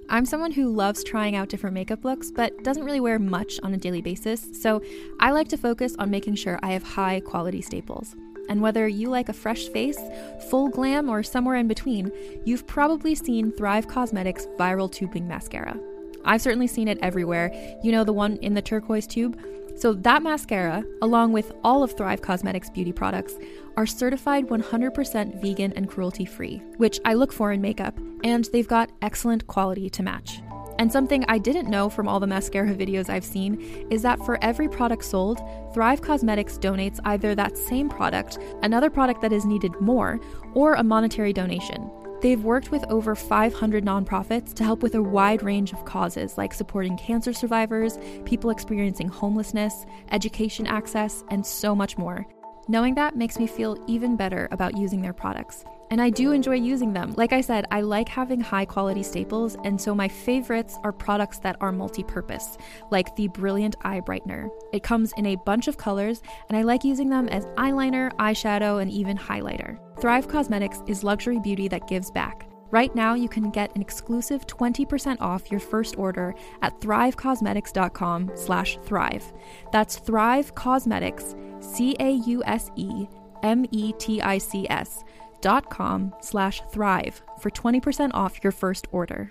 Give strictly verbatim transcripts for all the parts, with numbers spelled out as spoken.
I'm someone who loves trying out different makeup looks, but doesn't really wear much on a daily basis, so I like to focus on making sure I have high quality staples. And whether you like a fresh face, full glam, or somewhere in between, you've probably seen Thrive Causemetics Viral Tubing Mascara. I've certainly seen it everywhere. You know, the one in the turquoise tube? So that mascara, along with all of Thrive Causemetics beauty products, are certified one hundred percent vegan and cruelty-free, which I look for in makeup, and they've got excellent quality to match. And something I didn't know from all the mascara videos I've seen is that for every product sold, Thrive Causemetics donates either that same product, another product that is needed more, or a monetary donation. They've worked with over five hundred nonprofits to help with a wide range of causes like supporting cancer survivors, people experiencing homelessness, education access, and so much more. Knowing that makes me feel even better about using their products. And I do enjoy using them. Like I said, I like having high quality staples, and so my favorites are products that are multi-purpose, like the Brilliant Eye Brightener. It comes in a bunch of colors, and I like using them as eyeliner, eyeshadow, and even highlighter. Thrive Causemetics is luxury beauty that gives back. Right now, you can get an exclusive twenty percent off your first order at thrivecausemetics.com slash thrive. That's Thrive Causemetics, C A U S E M E T I C S dot com slash thrive for twenty percent off your first order.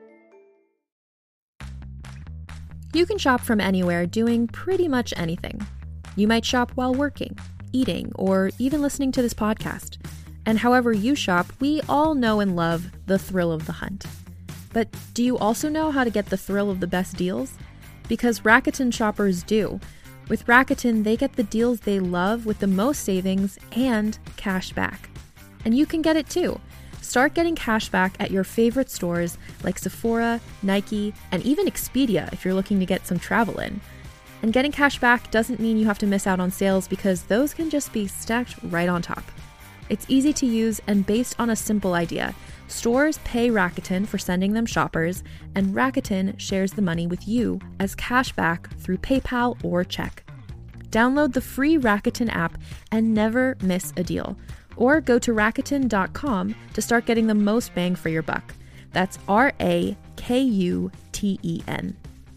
You can shop from anywhere doing pretty much anything. You might shop while working, eating, or even listening to this podcast. And however you shop, we all know and love the thrill of the hunt. But do you also know how to get the thrill of the best deals? Because Rakuten shoppers do. With Rakuten, they get the deals they love with the most savings and cash back. And you can get it too. Start getting cash back at your favorite stores like Sephora, Nike, and even Expedia if you're looking to get some travel in. And getting cash back doesn't mean you have to miss out on sales, because those can just be stacked right on top. It's easy to use and based on a simple idea. Stores pay Rakuten for sending them shoppers, and Rakuten shares the money with you as cash back through PayPal or check. Download the free Rakuten app and never miss a deal. Or go to Rakuten dot com to start getting the most bang for your buck. That's R A K U T E N.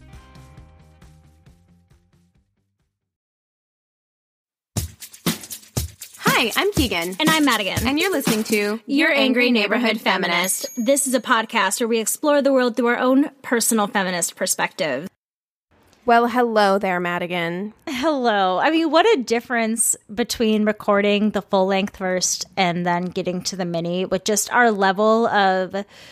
Hi, I'm Keegan. And I'm Madigan. And you're listening to Your Angry Neighborhood Feminist. This is a podcast where we explore the world through our own personal feminist perspective. Well, hello there, Madigan. Hello. I mean, what a difference between recording the full length first and then getting to the mini with just our level of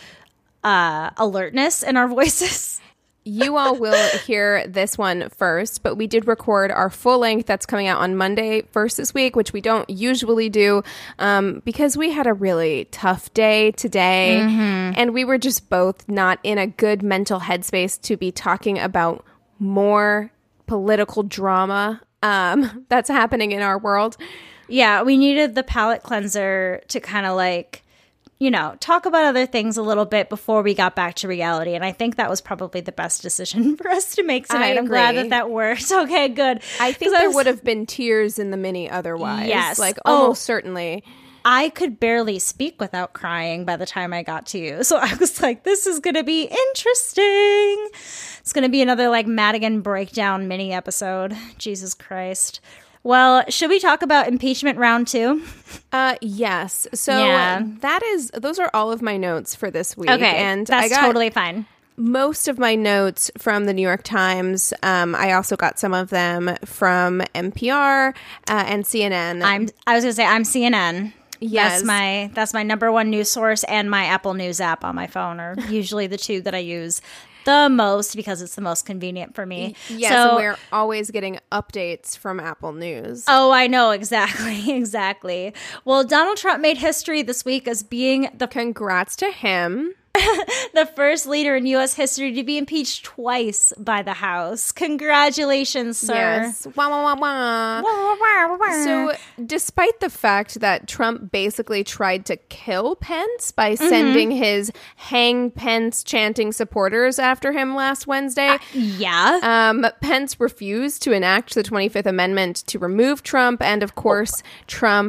uh, alertness in our voices. You all will hear this one first, but we did record our full length that's coming out on Monday first this week, which we don't usually do um, because we had a really tough day today, mm-hmm. and we were just both not in a good mental headspace to be talking about more political drama um, that's happening in our world. Yeah, we needed the palate cleanser to kind of like, you know, talk about other things a little bit before we got back to reality. And I think that was probably the best decision for us to make tonight. I'm glad that that worked. Okay, good. I think there I was, would have been tears in the mini otherwise. Yes. Like, almost oh, certainly. I could barely speak without crying by the time I got to you. So I was like, this is going to be interesting. It's going to be another like Madigan breakdown mini episode. Jesus Christ. Well, should we talk about impeachment round two? Uh, yes. So yeah. that is, those are all of my notes for this week. Okay, and that's I got totally fine. Most of my notes from the New York Times. Um, I also got some of them from N P R uh, and C N N. I'm. I was going to say I'm C N N. Yes. That's my that's my number one news source, and my Apple News app on my phone are usually the two that I use the most because it's the most convenient for me. Yes, so, and we're always getting updates from Apple News. Oh, I know. Exactly. Exactly. Well, Donald Trump made history this week as being the... Congrats to him. the first leader in U S history to be impeached twice by the House. Congratulations, sir. Yes. Wah, wah, wah, wah. Wah, wah, wah, wah. So, despite the fact that Trump basically tried to kill Pence by sending mm-hmm. his hang Pence chanting supporters after him last Wednesday, uh, yeah, um, Pence refused to enact the twenty-fifth Amendment to remove Trump, and of course, oh. Trump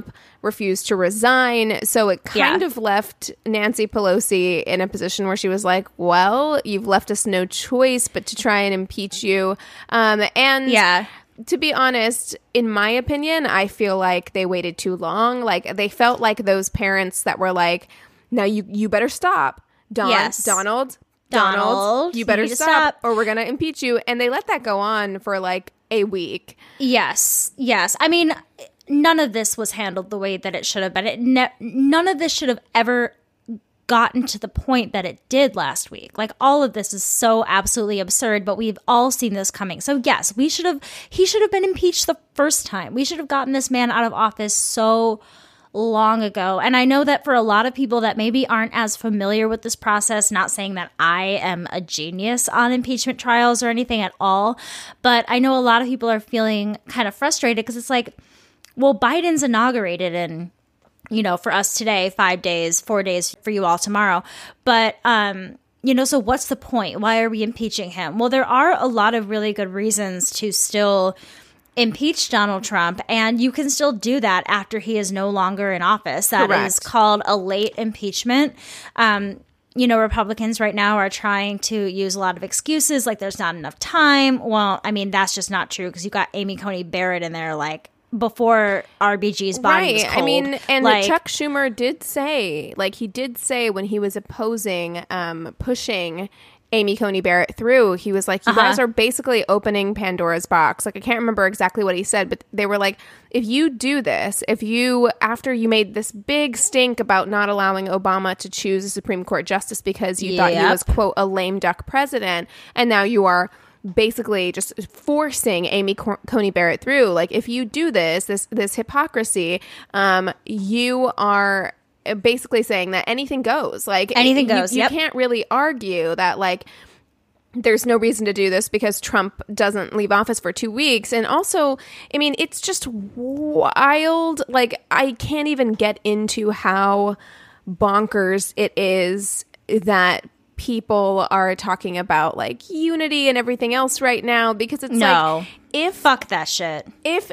refused to resign. So it kind Yeah. of left Nancy Pelosi in a position where she was like, well, you've left us no choice but to try and impeach you. Um, and Yeah. to be honest, in my opinion, I feel like they waited too long. Like they felt like those parents that were like, now you, you better stop. Don, Yes. Donald, Donald, Donald, you better you need to stop, stop. or we're going to impeach you. And they let that go on for like a week. Yes, yes. I mean, none of this was handled the way that it should have been. It ne- none of this should have ever gotten to the point that it did last week. Like, all of this is so absolutely absurd, but we've all seen this coming. So yes, we should have, he should have been impeached the first time. We should have gotten this man out of office so long ago. And I know that for a lot of people that maybe aren't as familiar with this process, not saying that I am a genius on impeachment trials or anything at all, but I know a lot of people are feeling kind of frustrated because it's like, well, Biden's inaugurated in, you know, for us today, five days, four days for you all tomorrow. But, um, you know, so what's the point? Why are we impeaching him? Well, there are a lot of really good reasons to still impeach Donald Trump, and you can still do that after he is no longer in office. That Correct. is called a late impeachment. Um, you know, Republicans right now are trying to use a lot of excuses, like there's not enough time. Well, I mean, that's just not true because you got Amy Coney Barrett in there, like, before R B G's body was Right. cold. I mean, and like, Chuck Schumer did say, like, he did say when he was opposing, um, pushing Amy Coney Barrett through, he was like, you Uh-huh. guys are basically opening Pandora's box. Like, I can't remember exactly what he said, but they were like, if you do this, if you, after you made this big stink about not allowing Obama to choose a Supreme Court justice because you thought he Yep. was, quote, a lame duck president, and now you are basically just forcing Amy Co- Coney Barrett through. Like, if you do this, this, this hypocrisy, um, you are basically saying that anything goes. Like, Anything you- goes, You, yep. can't really argue that, like, there's no reason to do this because Trump doesn't leave office for two weeks. And also, I mean, it's just wild. Like, I can't even get into how bonkers it is that people are talking about, like, unity and everything else right now, because it's No. like, if fuck that shit. if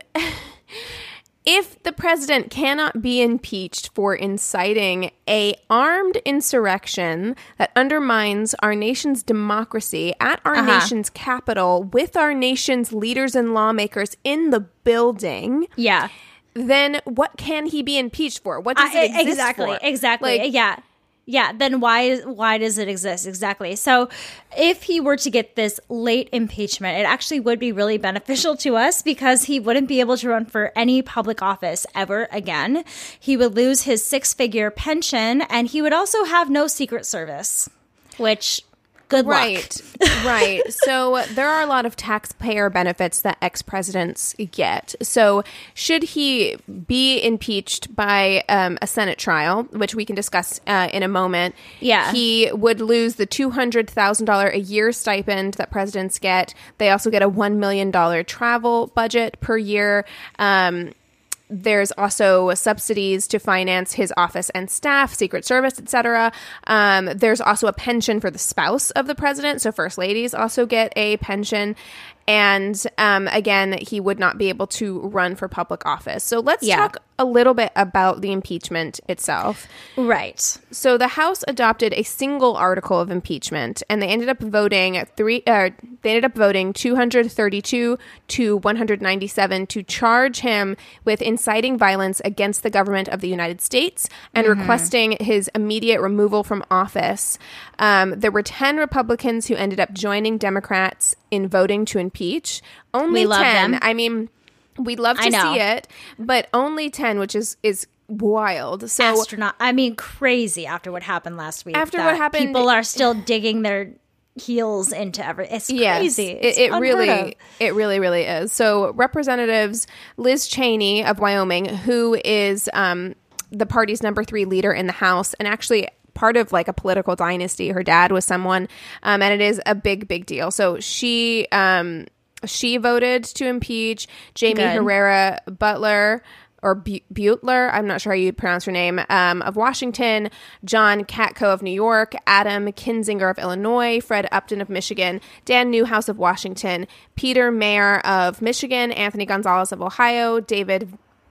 if the president cannot be impeached for inciting a armed insurrection that undermines our nation's democracy at our Uh-huh. nation's capital with our nation's leaders and lawmakers in the building, Yeah. then what can he be impeached for? What does I- it exist exactly, for? exactly. Like, yeah. Yeah, then why why does it exist? Exactly. So if he were to get this late impeachment, it actually would be really beneficial to us because he wouldn't be able to run for any public office ever again. He would lose his six-figure pension, and he would also have no Secret Service, which, good luck. Right, right. So there are a lot of taxpayer benefits that ex-presidents get. So should he be impeached by um, a Senate trial, which we can discuss uh, in a moment, Yeah. he would lose the two hundred thousand dollars a year stipend that presidents get. They also get a one million dollars travel budget per year. Um There's also subsidies to finance his office and staff, Secret Service, et cetera. Um, there's also a pension for the spouse of the president. So first ladies also get a pension. And um, again, he would not be able to run for public office. So let's Yeah. talk a little bit about the impeachment itself. Right. So the House adopted a single article of impeachment, and they ended up voting three. Uh, they ended up voting two hundred thirty-two to one hundred ninety-seven to charge him with inciting violence against the government of the United States and Mm-hmm. requesting his immediate removal from office. Um, there were ten Republicans who ended up joining Democrats in voting to impeach. Only We love ten. them. I mean, we'd love I to know. see it, but only ten, which is is wild. So Astronaut. I mean, crazy after what happened last week. After that what happened- people are still digging their heels into every. It's Yes, crazy. it, It's it unheard really, of. it really, really is. So, Representatives Liz Cheney of Wyoming, who is um, the party's number three leader in the House, and actually part of like a political dynasty. Her dad was someone, um, and it is a big, big deal. So she, um, she voted to impeach Jamie Good. Herrera Butler. Or Bu- Butler, I'm not sure how you'd pronounce her name, um, of Washington, John Katko of New York, Adam Kinzinger of Illinois, Fred Upton of Michigan, Dan Newhouse of Washington, Peter Mayer of Michigan, Anthony Gonzalez of Ohio, David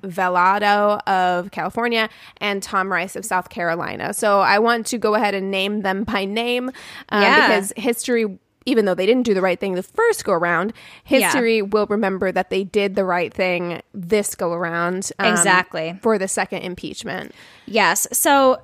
Velado of California and Tom Rice of South Carolina. So I want to go ahead and name them by name uh, Yeah. because history, even though they didn't do the right thing the first go around, history Yeah. will remember that they did the right thing this go around. um, Exactly. For the second impeachment. Yes. So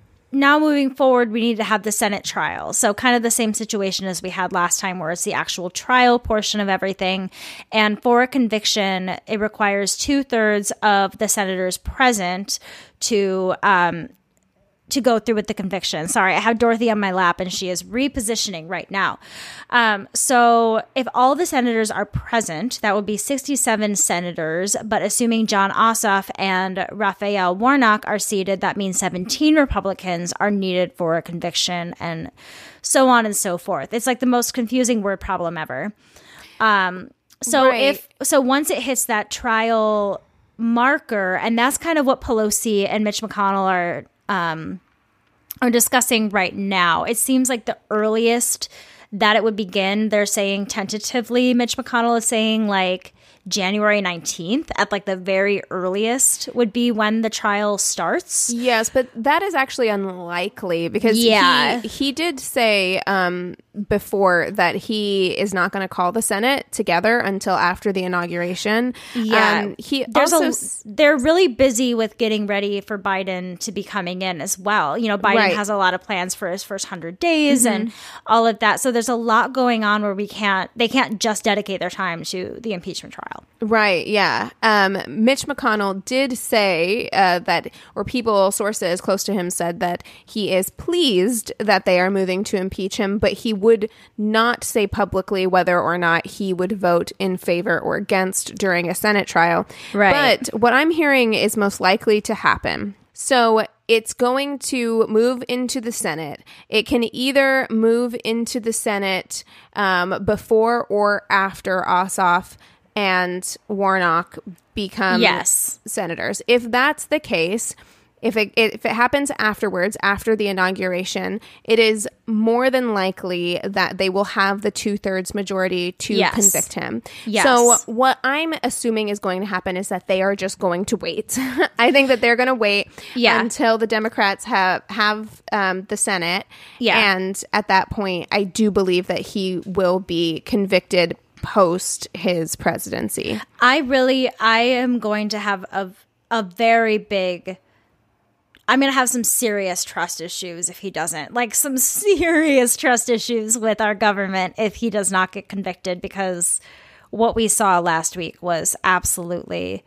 now moving forward, we need to have the Senate trial. So kind of the same situation as we had last time, where it's the actual trial portion of everything. And for a conviction, it requires two thirds of the senators present to um, to go through with the conviction. Sorry, I have Dorothy on my lap and she is repositioning right now. Um, so if all the senators are present, that would be sixty-seven senators, but assuming John Ossoff and Raphael Warnock are seated, that means seventeen Republicans are needed for a conviction, and so on and so forth. It's like the most confusing word problem ever. Um, so Right. if, so once it hits that trial marker, and that's kind of what Pelosi and Mitch McConnell are, um, are discussing right now. It seems like the earliest that it would begin, they're saying tentatively, Mitch McConnell is saying like January nineteenth at like the very earliest would be when the trial starts. Yes, but that is actually unlikely because Yeah. he, he did say um, before that he is not going to call the Senate together until after the inauguration. Yeah. Um, he There's also a, s- they're really busy with getting ready for Biden to be coming in as well. You know, Biden Right. has a lot of plans for his first hundred days and all of that. So there's a lot going on where we can't, they can't just dedicate their time to the impeachment trial. Right, yeah. Um, Mitch McConnell did say uh, that, or people, sources close to him said that he is pleased that they are moving to impeach him, but he would not say publicly whether or not he would vote in favor or against during a Senate trial. Right. But what I'm hearing is most likely to happen. So it's going to move into the Senate. It can either move into the Senate um, before or after Ossoff and Warnock become Yes. senators. If that's the case, if it if it happens afterwards, after the inauguration, it is more than likely that they will have the two-thirds majority to Yes. convict him. Yes. So what I'm assuming is going to happen is that they are just going to wait. I think that they're going to wait Yeah. until the Democrats have, have um, the Senate. Yeah. And at that point, I do believe that he will be convicted post his presidency. I really, I am going to have a, a very big, I'm going to have some serious trust issues if he doesn't. Like some serious trust issues with our government if he does not get convicted, because what we saw last week was absolutely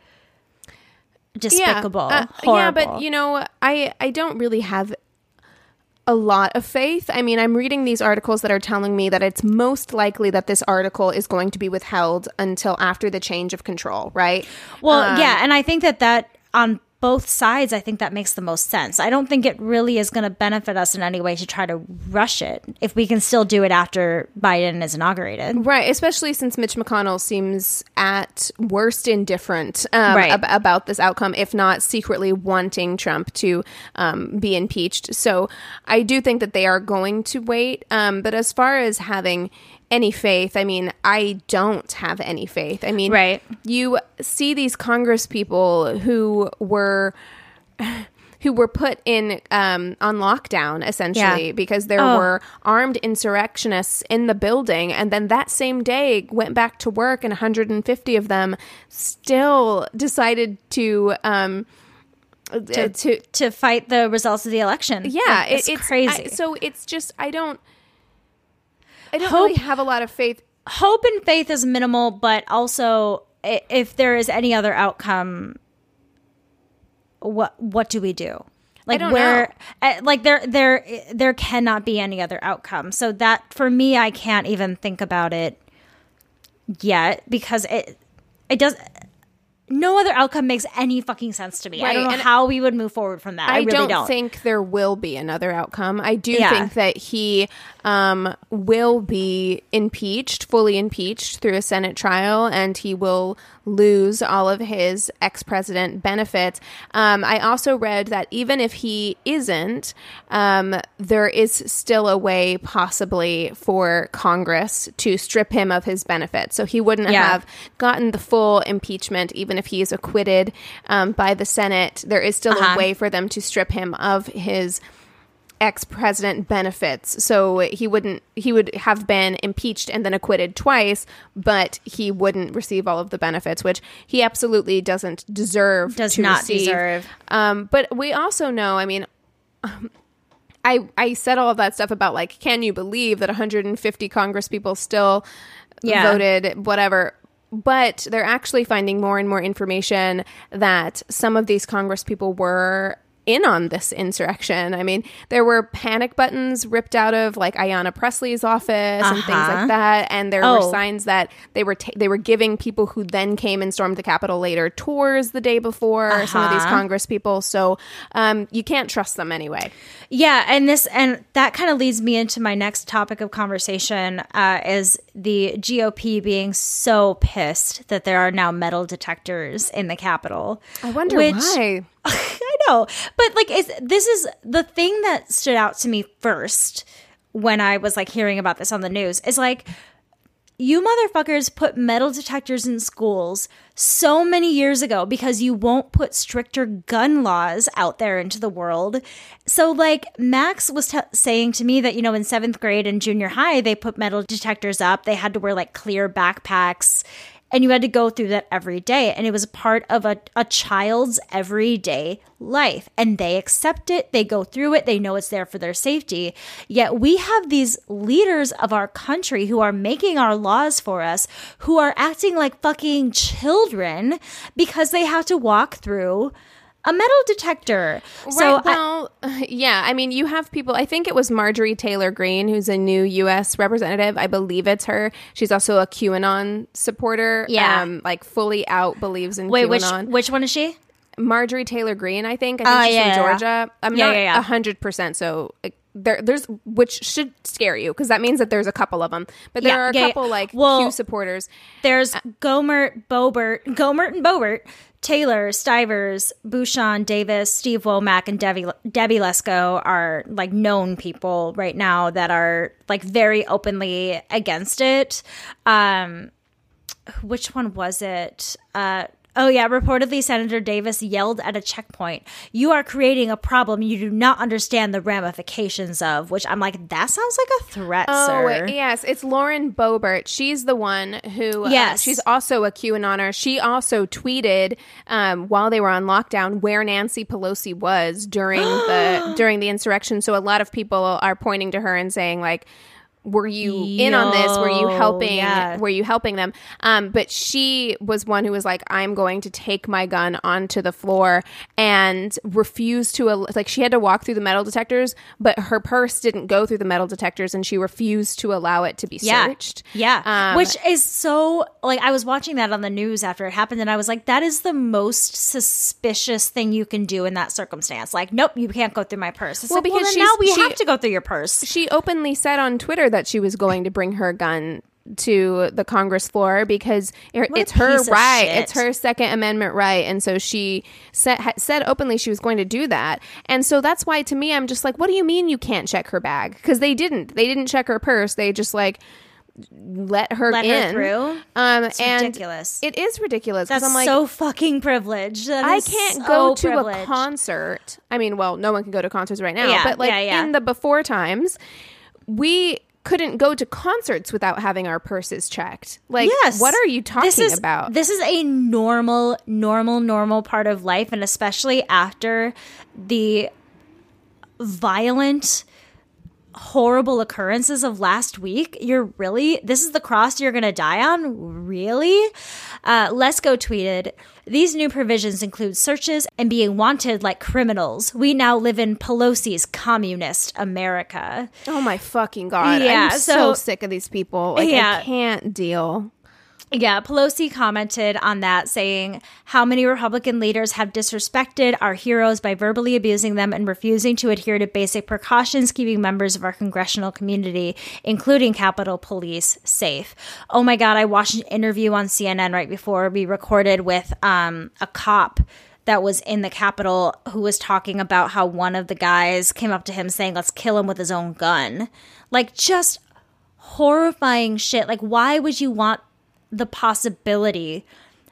despicable, Yeah, uh, horrible. yeah, but you know, I I don't really have a lot of faith. I mean, I'm reading these articles that are telling me that it's most likely that this article is going to be withheld until after the change of control, right? Well, Um, yeah, and I think that that on both sides, I think that makes the most sense. I don't think it really is going to benefit us in any way to try to rush it if we can still do it after Biden is inaugurated. Right, especially since Mitch McConnell seems at worst indifferent um, Right. ab- about this outcome, if not secretly wanting Trump to um, be impeached. So I do think that they are going to wait. Um, but as far as having any faith, I mean, I don't have any faith. I mean, Right. you see these Congress people who were who were put in um, on lockdown essentially Yeah. because there Oh. were armed insurrectionists in the building, and then that same day went back to work, and one hundred fifty of them still decided to um, to, to To fight the results of the election. yeah, Like, it- it's, it's crazy. I, so it's just I don't I don't Hope- really have a lot of faith. Hope and faith is minimal, but also i- if there is any other outcome, what what do we do? Like don't where, uh, like there there there cannot be any other outcome. So that for me, I can't even think about it yet because it it does. No other outcome makes any fucking sense to me. I Right, don't know and how we would move forward from that. I, I, really don't, don't. think there will be another outcome. I do Yeah. think that he um, will be impeached, fully impeached through a Senate trial, and he will lose all of his ex-president benefits. Um, I also read that even if he isn't, um, there is still a way possibly for Congress to strip him of his benefits. So he wouldn't Yeah. have gotten the full impeachment even if if he is acquitted um, by the Senate, there is still Uh-huh. a way for them to strip him of his ex-president benefits. So he wouldn't, he would have been impeached and then acquitted twice, but he wouldn't receive all of the benefits, which he absolutely doesn't deserve. Does to not receive. deserve. Um, but we also know, I mean, I, I said all of that stuff about like, can you believe that one hundred fifty Congress people still Yeah. voted whatever? But they're actually finding more and more information that some of these Congress people were in on this insurrection. I mean, there were panic buttons ripped out of like Ayanna Pressley's office and things Uh-huh. like that, and there Oh. were signs that they were ta- they were giving people who then came and stormed the Capitol later tours the day before. Some of these Uh-huh. Congress people, so um, you can't trust them anyway. Yeah, and this and that kind of leads me into my next topic of conversation uh, is the G O P being so pissed that there are now metal detectors in the Capitol. I wonder which, why. I know, but like, is this is the thing that stood out to me first when I was like hearing about this on the news is like, you motherfuckers put metal detectors in schools so many years ago because you won't put stricter gun laws out there into the world. So like Max was t- saying to me that, you know, in seventh grade and junior high, they put metal detectors up. They had to wear like clear backpacks. And you had to go through that every day. And it was a part of a, a child's everyday life. And they accept it. They go through it. They know it's there for their safety. Yet we have these leaders of our country who are making our laws for us, who are acting like fucking children because they have to walk through a metal detector. So right, well, I, yeah, I mean, you have people, I think it was Marjorie Taylor Greene, who's a new U S representative. I believe it's her. She's also a QAnon supporter. Yeah. Um, like fully out believes in wait, which QAnon. which one is she? Marjorie Taylor Greene, I think. I think Oh, she's yeah, from yeah. Georgia. I'm Yeah, not yeah, yeah. one hundred percent, so like, there, there's, which should scare you, because that means that there's a couple of them. But there Yeah, are a yeah, yeah. couple, like, Well, Q supporters. There's Gomert, Bobert, Gomert and Bobert, Taylor, Stivers, Bouchon, Davis, Steve Womack, and Debbie, Debbie Lesko are like known people right now that are like very openly against it. Um, which one was it? Uh, oh yeah, reportedly Senator Davis yelled at a checkpoint, "You are creating a problem you do not understand the ramifications of," which I'm like, that sounds like a threat, Oh, sir. yes. It's Lauren Boebert. She's the one who, Yes. uh, she's also a QAnoner. She also tweeted um, while they were on lockdown where Nancy Pelosi was during the during the insurrection. So a lot of people are pointing to her and saying, like, were you in on this? Were you Yo, helping? yeah. Were you helping them? Um, but she was one who was like, I'm going to take my gun onto the floor, and refused to, al- like, she had to walk through the metal detectors, but her purse didn't go through the metal detectors, and she refused to allow it to be Yeah. searched. Yeah. Um, Which is so, like, I was watching that on the news after it happened, and I was like, that is the most suspicious thing you can do in that circumstance. Like, nope, you can't go through my purse. It's Well, like, well, because then now she's- we she- have to go through your purse. She openly said on Twitter that she was going to bring her gun to the Congress floor because it- What a it's her piece of right. shit. It's her Second Amendment right. And so she said, ha- said openly she was going to do that. And so that's why, to me, I'm just like, what do you mean you can't check her bag? Because they didn't. They didn't check her purse. They just, like, let her Let in. her through? Um, It's and ridiculous. It is ridiculous. 'cause That's I'm like, so fucking privileged. That I is can't so go to a privileged. concert. I mean, well, no one can go to concerts right now. Yeah, but, like, yeah, yeah. in the before times, we couldn't go to concerts without having our purses checked. Like, Yes. what are you talking this is, about? This is a normal, normal, normal part of life. And especially after the violent, horrible occurrences of last week, you're really, this is the cross you're going to die on? Really? Uh, Lesko tweeted, "These new provisions include searches and being wanted like criminals. We now live in Pelosi's communist America." Oh my fucking God. Yeah, I'm so, so- sick of these people. Like, Yeah. I can't deal. Yeah, Pelosi commented on that, saying, "How many Republican leaders have disrespected our heroes by verbally abusing them and refusing to adhere to basic precautions keeping members of our congressional community, including Capitol Police, safe." Oh my God, I watched an interview on C N N right before we recorded with um, a cop that was in the Capitol who was talking about how one of the guys came up to him saying, "Let's kill him with his own gun." Like, just horrifying shit. Like, why would you want the possibility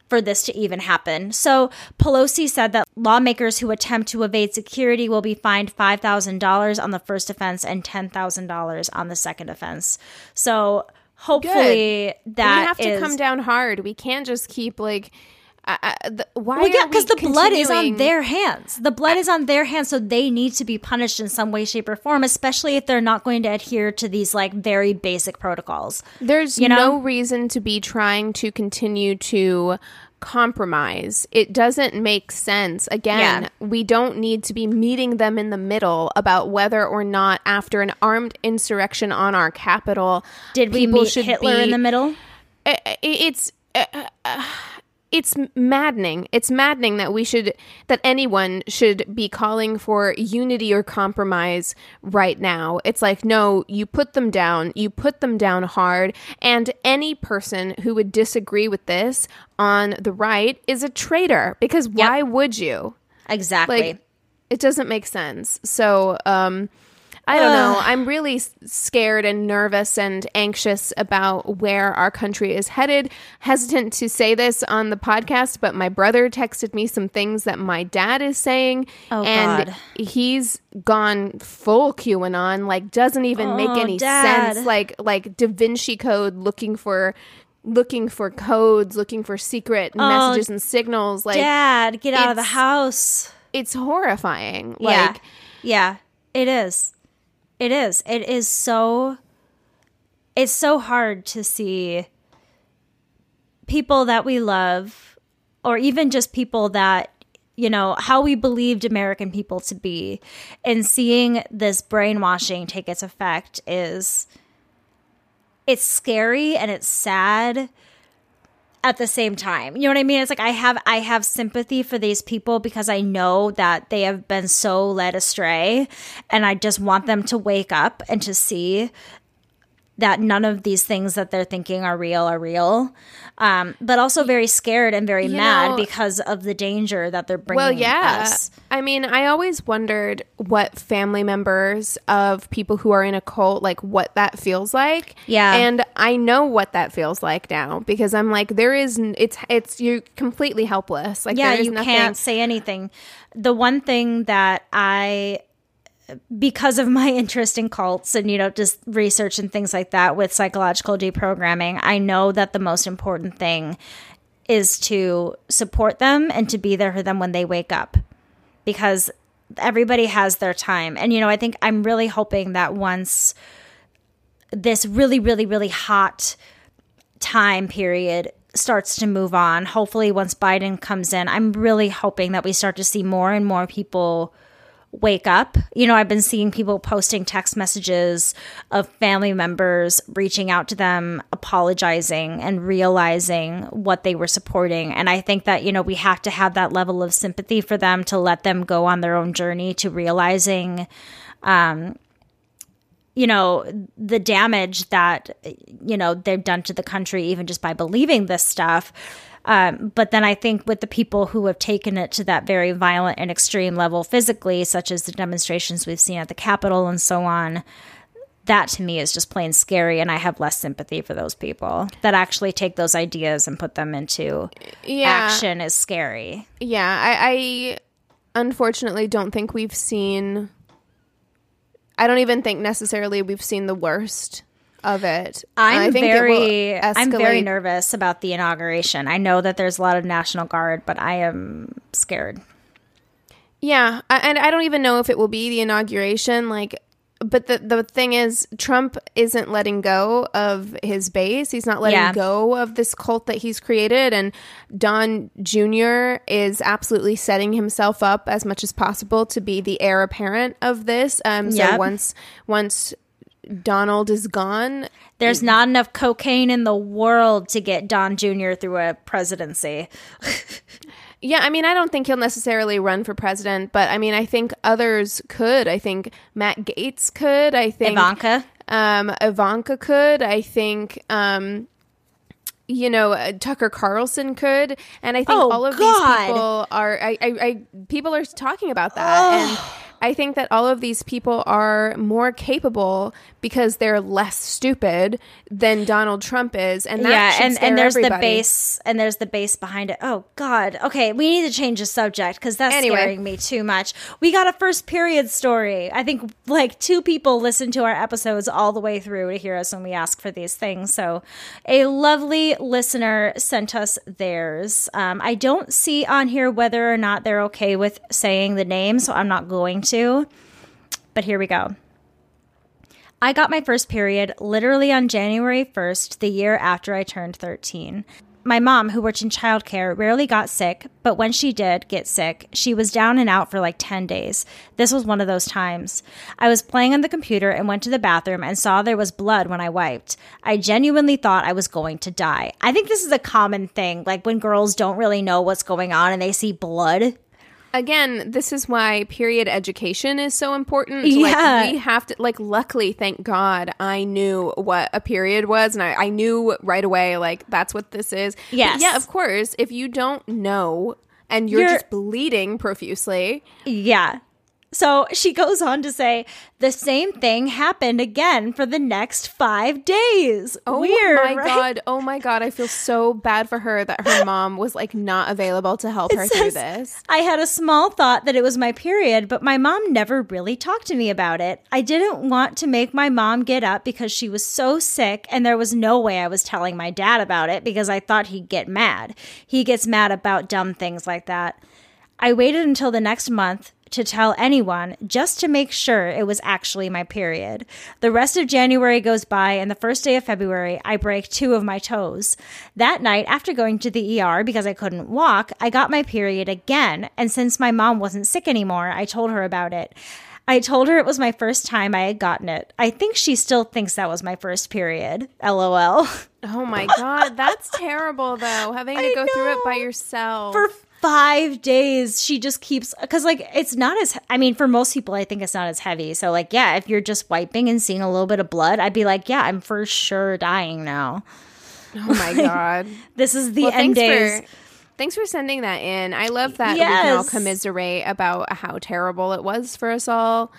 for this to even happen. So Pelosi said that lawmakers who attempt to evade security will be fined five thousand dollars on the first offense and ten thousand dollars on the second offense. So hopefully Good. that we have to is, come down hard. We can't just keep like uh, uh, the, why well, yeah, because the blood is on their hands. The blood is on their hands, so they need to be punished in some way, shape, or form, especially if they're not going to adhere to these like very basic protocols. There's you know? no reason to be trying to continue to compromise. It doesn't make sense. Again, Yeah. we don't need to be meeting them in the middle about whether or not after an armed insurrection on our capital, Did we people meet should Hitler be, in the middle? it- it's uh, uh, it's maddening. It's maddening that we should that anyone should be calling for unity or compromise right now. It's like, no, you put them down. You put them down hard. And any person who would disagree with this on the right is a traitor, because why Yep. would you? Exactly. Like, it doesn't make sense. So, um, I don't know. I'm really s- scared and nervous and anxious about where our country is headed. Hesitant to say this on the podcast, but my brother texted me some things that my dad is saying. Oh, and God. he's gone full QAnon, like doesn't even make Oh, any Dad. sense. Like, like Da Vinci Code looking for... looking for codes, looking for secret messages and signals. Like, Dad, get out of the it's- house. it's horrifying. Yeah. Like, Yeah, it is. It is. It is so, it's so hard to see people that we love, or even just people that, you know, how we believed American people to be, and seeing this brainwashing take its effect is, it's scary and it's sad at the same time. You know what I mean? It's like I have I have sympathy for these people because I know that they have been so led astray, and I just want them to wake up and to see that none of these things that they're thinking are real are real. Um, but also very scared and very You mad know- because of the danger that they're bringing well, yeah. us. I mean, I always wondered what family members of people who are in a cult, like what that feels like. Yeah. And I know what that feels like now, because I'm like, there is, n- it's, it's, you're completely helpless. Like, Yeah, there is you nothing. can't say anything. The one thing that I, because of my interest in cults and, you know, just research and things like that with psychological deprogramming, I know that the most important thing is to support them and to be there for them when they wake up, because everybody has their time. And, you know, I think I'm really hoping that once this really, really, really hot time period starts to move on, hopefully once Biden comes in, I'm really hoping that we start to see more and more people wake up. You know, I've been seeing people posting text messages of family members reaching out to them, apologizing and realizing what they were supporting. And I think that, you know, we have to have that level of sympathy for them to let them go on their own journey to realizing, um, you know, the damage that, you know, they've done to the country, even just by believing this stuff. Um, but then I think with the people who have taken it to that very violent and extreme level physically, such as the demonstrations we've seen at the Capitol and so on, that to me is just plain scary. And I have less sympathy for those people that actually take those ideas and put them into Yeah. action is scary. Yeah. I, I unfortunately don't think we've seen, I don't even think necessarily we've seen the worst of it. I'm I think it will very, I'm very escalate. nervous about the inauguration. I know that there's a lot of National Guard, but I am scared. Yeah, I, and I don't even know if it will be the inauguration. Like, but the the thing is, Trump isn't letting go of his base. He's not letting Yeah. go of this cult that he's created. And Don Junior is absolutely setting himself up as much as possible to be the heir apparent of this. Um, so Yep. once once Donald is gone, There's not enough cocaine in the world to get Don Junior through a presidency. yeah, I mean, I don't think he'll necessarily run for president, but I mean, I think others could. I think Matt Gaetz could. I think Ivanka. Um, Ivanka could. I think, um, you know, uh, Tucker Carlson could. And I think Oh, all of God. these people are, I, I, I, people are talking about that. And I think that all of these people are more capable because they're less stupid than Donald Trump is, and that yeah, should and, scare and there's everybody. the base, and there's the base behind it. Oh God, okay, we need to change the subject because that's Anyway. scaring me too much. We got a first period story. I think like two people listen to our episodes all the way through to hear us when we ask for these things. So, a lovely listener sent us theirs. Um, I don't see on here whether or not they're okay with saying the name, so I'm not going to. But here we go. I got my first period literally on January first, the year after I turned thirteen. My mom, who worked in childcare, rarely got sick, but when she did get sick, she was down and out for like ten days. This was one of those times. I was playing on the computer and went to the bathroom and saw there was blood when I wiped. I genuinely thought I was going to die. I think this is a common thing, like when girls don't really know what's going on and they see blood. Again, this is why period education is so important. Yeah. Like, we have to, like, luckily, thank God, I knew what a period was, and I, I knew right away, like, that's what this is. Yes. But yeah, of course, if you don't know and you're, You're- just bleeding profusely. Yeah. So she goes on to say, the same thing happened again for the next five days. Oh Weird, my right? God. Oh my God. I feel so bad for her that her mom was like not available to help her through says, this. I had a small thought that it was my period, but my mom never really talked to me about it. I didn't want to make my mom get up because she was so sick, and there was no way I was telling my dad about it because I thought he'd get mad. He gets mad about dumb things like that. I waited until the next month to tell anyone just to make sure it was actually my period. The rest of January goes by, and the first day of February, I break two of my toes. That night, after going to the E R because I couldn't walk, I got my period again, and since my mom wasn't sick anymore, I told her about it. I told her it was my first time I had gotten it. I think she still thinks that was my first period. LOL. Oh my God. That's terrible, though, having to I go through it by know. yourself. For five days, she just keeps, because like it's not as, I mean, for most people, I think it's not as heavy. So like, yeah, if you're just wiping and seeing a little bit of blood, I'd be like, yeah, I'm for sure dying now. Oh my God. This is the Well, end thanks days. For, thanks for sending that in. I love that we can all Yes. commiserate about how terrible it was for us all.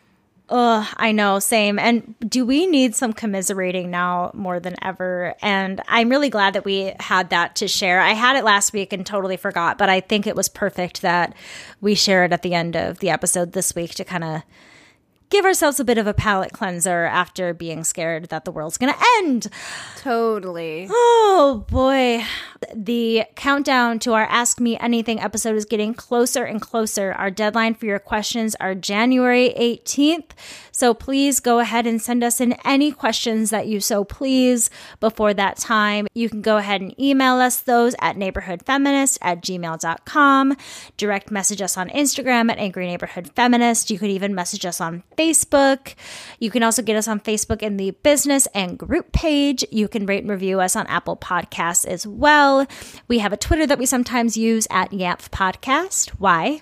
Ugh, I know, same. And do we need some commiserating now more than ever? And I'm really glad that we had that to share. I had it last week and totally forgot, but I think it was perfect that we share it at the end of the episode this week to kind of give ourselves a bit of a palate cleanser after being scared that the world's going to end. Totally. Oh boy. The countdown to our Ask Me Anything episode is getting closer and closer. Our deadline for your questions are January eighteenth. So please go ahead and send us in any questions that you so please before that time. You can go ahead and email us those at neighborhoodfeminist at gmail dot com. Direct message us on Instagram at Angry Neighborhood Feminist. You could even message us on Facebook. You can also get us on Facebook in the business and group page. You can rate and review us on Apple Podcasts as well. We have a Twitter that we sometimes use at Yamf Podcast. Y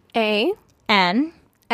A N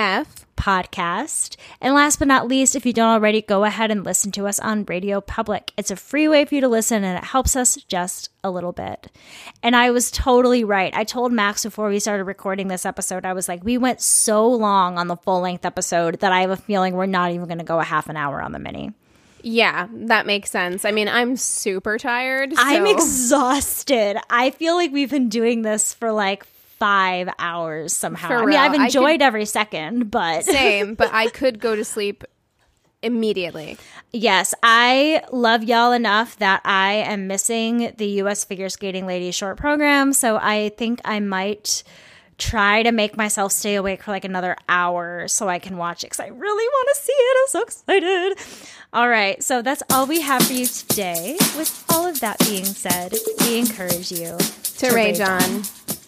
F Podcast. And last but not least, if you don't already, go ahead and listen to us on Radio Public. It's a free way for you to listen, and it helps us just a little bit. And I was totally right. I told Max before we started recording this episode, I was like, we went so long on the full-length episode that I have a feeling we're not even going to go a half an hour on the mini. Yeah, that makes sense. I mean, I'm super tired. So. I'm exhausted. I feel like we've been doing this for like five hours somehow. For I mean, real. I've I enjoyed could- every second, but Same, but I could go to sleep immediately. yes, I love y'all enough that I am missing the U S Figure Skating Ladies short program, so I think I might try to make myself stay awake for like another hour so I can watch it because I really want to see it. I'm so excited. All right, so that's all we have for you today. With all of that being said, we encourage you To, to rage rage on.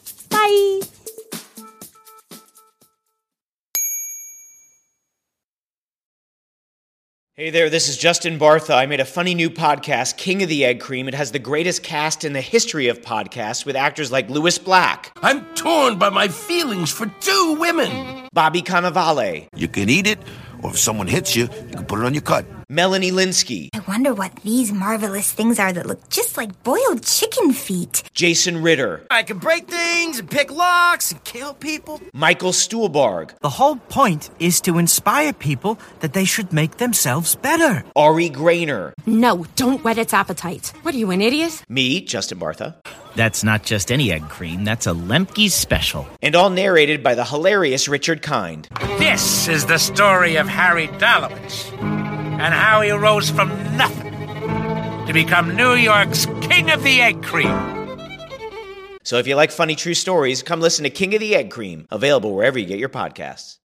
Bye. Hey there, this is Justin Bartha. I made a funny new podcast, King of the Egg Cream. It has the greatest cast in the history of podcasts with actors like Louis Black, I'm torn by my feelings for two women. Bobby Cannavale, You can eat it, Or if someone hits you, you can put it on your cut. Melanie Linsky. I wonder what these marvelous things are that look just like boiled chicken feet. Jason Ritter. I can break things and pick locks and kill people. Michael Stuhlbarg. The whole point is to inspire people that they should make themselves better. Ari Grainer. No, don't whet its appetite. What are you, an idiot? Me, Justin Bartha. That's not just any egg cream, that's a Lemke's special. And all narrated by the hilarious Richard Kind. This is the story of Harry Dalowitz and how he rose from nothing to become New York's King of the Egg Cream. So if you like funny true stories, come listen to King of the Egg Cream, available wherever you get your podcasts.